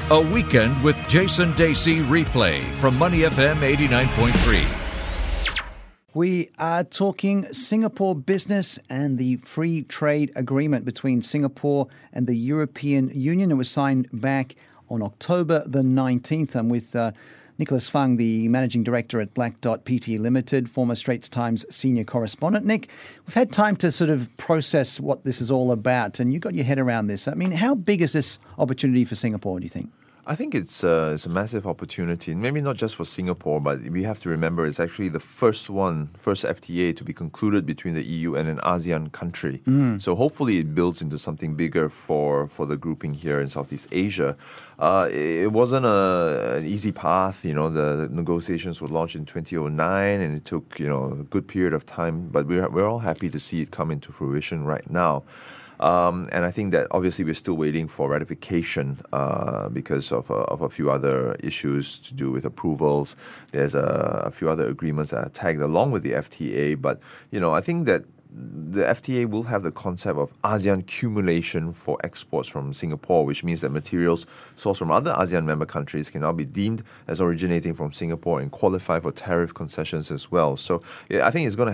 A Weekend with Jason Dacey replay from Money FM 89.3. We are talking Singapore business and the free trade agreement between Singapore and the European Union. It was signed back on October the 19th. I'm with Nicholas Fung, the Managing Director at Black Dot Pte Limited, former Straits Times senior correspondent. Nick, we've had time to sort of process what this is all about, and you got your head around this. I mean, how big is this opportunity for Singapore, do you think? I think it's a massive opportunity, maybe not just for Singapore, but we have to remember it's actually the first FTA to be concluded between the EU and an ASEAN country. So hopefully it builds into something bigger for the grouping here in Southeast Asia. It wasn't an easy path. The negotiations were launched in 2009, and it took a good period of time. But we're all happy to see it come into fruition right now. And I think that obviously we're still waiting for ratification because of a few other issues to do with approvals. There's a few other agreements that are tagged along with the FTA. But, I think that the FTA will have the concept of ASEAN accumulation for exports from Singapore, which means that materials sourced from other ASEAN member countries can now be deemed as originating from Singapore and qualify for tariff concessions as well. So I think it's going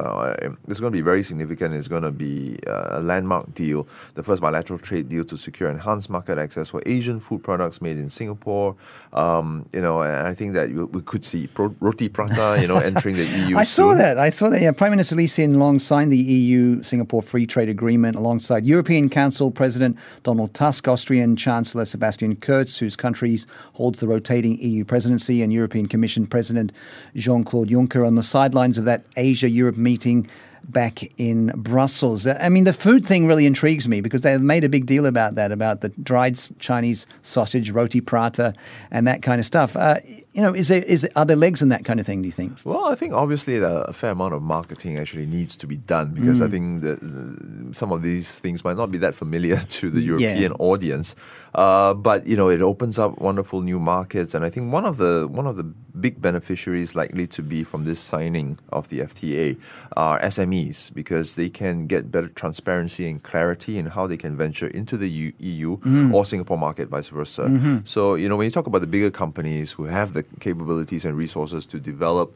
to be very significant. It's going to be a landmark deal, the first bilateral trade deal to secure enhanced market access for Asian food products made in Singapore. And I think that we could see roti prata, entering the EU. I saw that. Yeah, Prime Minister Lee Hsien Loong signed the EU-Singapore Free Trade Agreement alongside European Council President Donald Tusk, Austrian Chancellor Sebastian Kurz, whose country holds the rotating EU presidency, and European Commission President Jean-Claude Juncker on the sidelines of that Asia-Europe meeting back in Brussels. I mean, the food thing really intrigues me because they've made a big deal about that, about the dried Chinese sausage, roti prata, and that kind of stuff. Are there legs in that kind of thing, do you think? Well, I think obviously a fair amount of marketing actually needs to be done because I think that some of these things might not be that familiar to the European audience. But it opens up wonderful new markets, and I think one of the big beneficiaries likely to be from this signing of the FTA are SMEs, because they can get better transparency and clarity in how they can venture into the EU or Singapore market, vice versa. So when you talk about the bigger companies who have the capabilities and resources to develop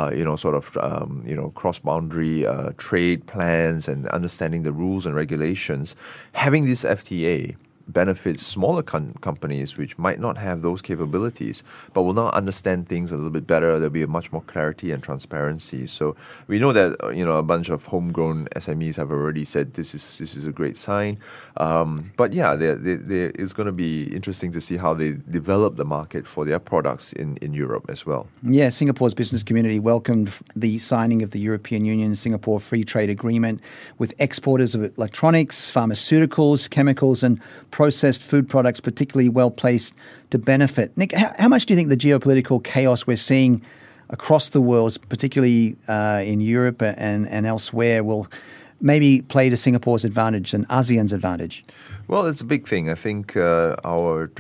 cross-boundary trade plans and understanding the rules and regulations, having this FTA benefits smaller companies which might not have those capabilities but will now understand things a little bit better. There'll be a much more clarity and transparency. So we know that a bunch of homegrown SMEs have already said this is a great sign. But it's going to be interesting to see how they develop the market for their products in Europe as well. Yeah, Singapore's business community welcomed the signing of the European Union Singapore Free Trade Agreement with exporters of electronics, pharmaceuticals, chemicals and processed food products particularly well placed to benefit. Nick, how much do you think the geopolitical chaos we're seeing across the world, particularly in Europe and elsewhere, will maybe play to Singapore's advantage and ASEAN's advantage? Well, it's a big thing. I think our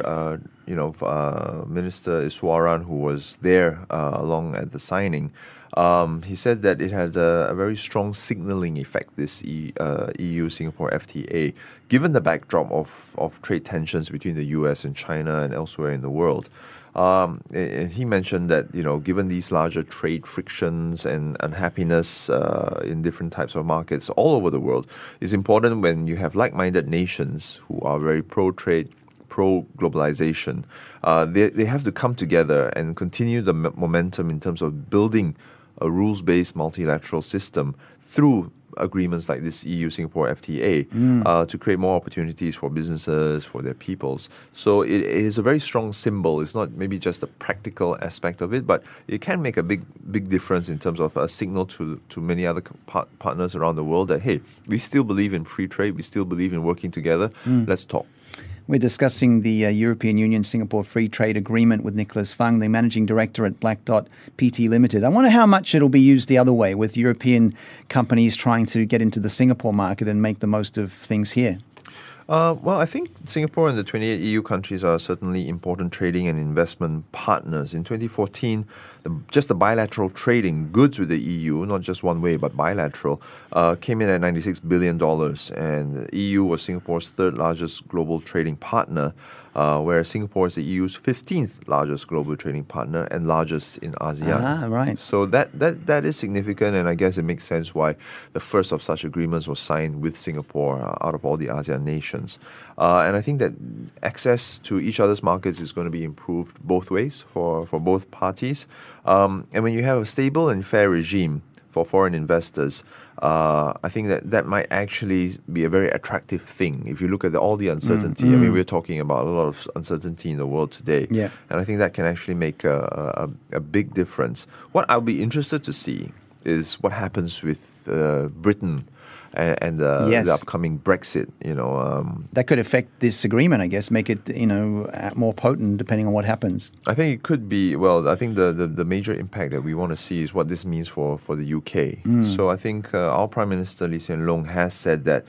Minister Iswaran, who was there along at the signing, he said that it has a very strong signaling effect, this EU-Singapore FTA, given the backdrop of trade tensions between the US and China and elsewhere in the world. And he mentioned that, given these larger trade frictions and unhappiness in different types of markets all over the world, it's important when you have like-minded nations who are very pro-trade, pro-globalization. They have to come together and continue the momentum in terms of building a rules-based multilateral system through agreements like this EU-Singapore FTA to create more opportunities for businesses, for their peoples. So it is a very strong symbol. It's not maybe just a practical aspect of it, but it can make a big difference in terms of a signal to many other partners around the world that, hey, we still believe in free trade, we still believe in working together, let's talk. We're discussing the European Union Singapore Free Trade Agreement with Nicholas Fung, the Managing Director at Black Dot Pte Limited. I wonder how much it'll be used the other way, with European companies trying to get into the Singapore market and make the most of things here. Well, I think Singapore and the 28 EU countries are certainly important trading and investment partners. In 2014, just the bilateral trading goods with the EU, not just one way but bilateral, came in at $96 billion. And the EU was Singapore's third largest global trading partner, whereas Singapore is the EU's 15th largest global trading partner and largest in ASEAN. Ah, right. So that is significant, and I guess it makes sense why the first of such agreements was signed with Singapore out of all the ASEAN nations. And I think that access to each other's markets is going to be improved both ways for both parties. And when you have a stable and fair regime for foreign investors, I think that might actually be a very attractive thing. If you look at all the uncertainty, I mean, we're talking about a lot of uncertainty in the world today. Yeah. And I think that can actually make a big difference. What I'll be interested to see is what happens with Britain and the upcoming Brexit. That could affect this agreement, I guess, make it more potent depending on what happens. I think it could be. Well, I think the major impact that we want to see is what this means for the UK. So I think our Prime Minister Lee Hsien Loong has said that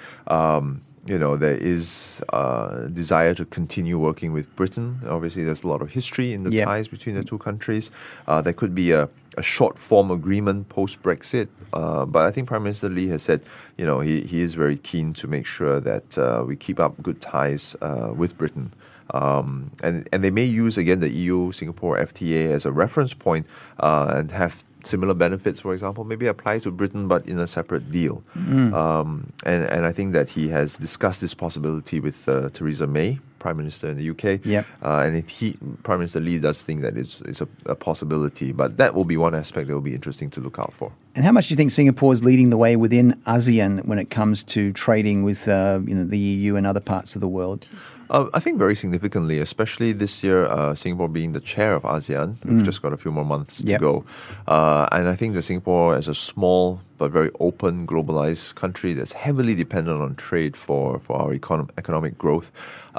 there is a desire to continue working with Britain. Obviously, there's a lot of history in the ties between the two countries. There could be a short-form agreement post-Brexit. But I think Prime Minister Lee has said, he is very keen to make sure that we keep up good ties with Britain. And they may use, again, the EU-Singapore FTA as a reference point and have similar benefits, for example, maybe apply to Britain but in a separate deal. And I think that he has discussed this possibility with Theresa May, Prime Minister in the UK. And if Prime Minister Lee does think that it's a possibility, but that will be one aspect that will be interesting to look out for. And how much do you think Singapore is leading the way within ASEAN when it comes to trading with the EU and other parts of the world? I think very significantly, especially this year, Singapore being the chair of ASEAN. We've just got a few more months to go. And I think that Singapore, as a small but very open, globalized country that's heavily dependent on trade for our economic growth,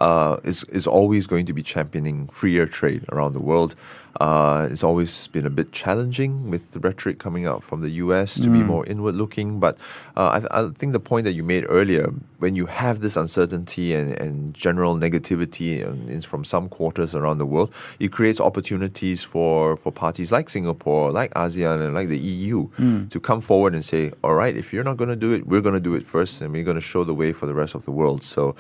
is always going to be championing freer trade around the world. It's always been a bit challenging with the rhetoric coming out from the US to be more inward-looking. But I think the point that you made earlier, when you have this uncertainty and general negativity from some quarters around the world, it creates opportunities for parties like Singapore, like ASEAN, and like the EU to come forward and say, all right, if you're not going to do it, we're going to do it first, and we're going to show the way for the rest of the world. So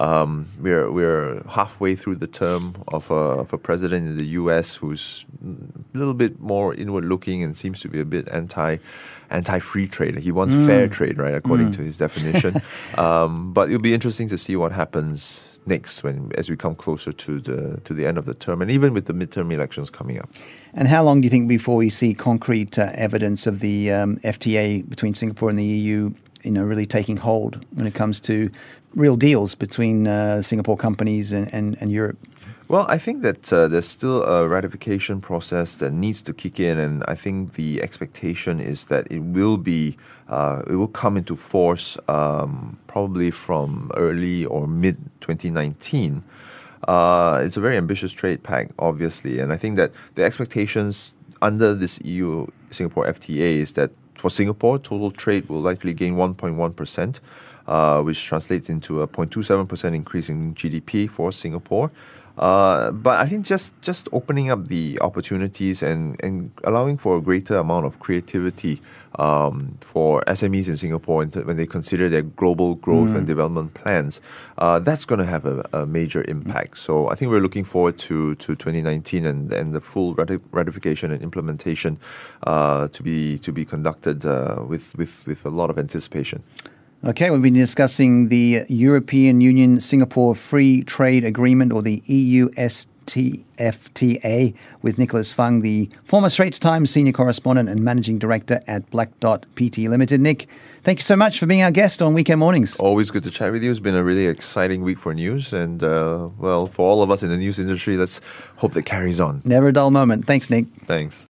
we're halfway through the term of a president in the US who's a little bit more inward-looking and seems to be a bit anti-free trade. He wants fair trade, right, according to his definition. But it'll be interesting to see what happens next as we come closer to the end of the term, and even with the midterm elections coming up. And how long do you think before we see concrete evidence of the FTA between Singapore and the EU, really taking hold when it comes to real deals between Singapore companies and Europe? Well, I think that there's still a ratification process that needs to kick in, and I think the expectation is that it will come into force probably from early or mid 2019. It's a very ambitious trade pact, obviously, and I think that the expectations under this EU-Singapore FTA is that for Singapore, total trade will likely gain 1.1%, which translates into a 0.27% increase in GDP for Singapore. But I think just opening up the opportunities and allowing for a greater amount of creativity for SMEs in Singapore when they consider their global growth and development plans, that's going to have a major impact. So I think we're looking forward to 2019 and the full ratification and implementation to be conducted with a lot of anticipation. Okay, we've been discussing the European Union Singapore Free Trade Agreement, or the EU-STFTA, with Nicholas Fung, the former Straits Times senior correspondent and managing director at Black Dot PT Limited. Nick, thank you so much for being our guest on Weekend Mornings. Always good to chat with you. It's been a really exciting week for news, and for all of us in the news industry, let's hope that carries on. Never a dull moment. Thanks, Nick. Thanks.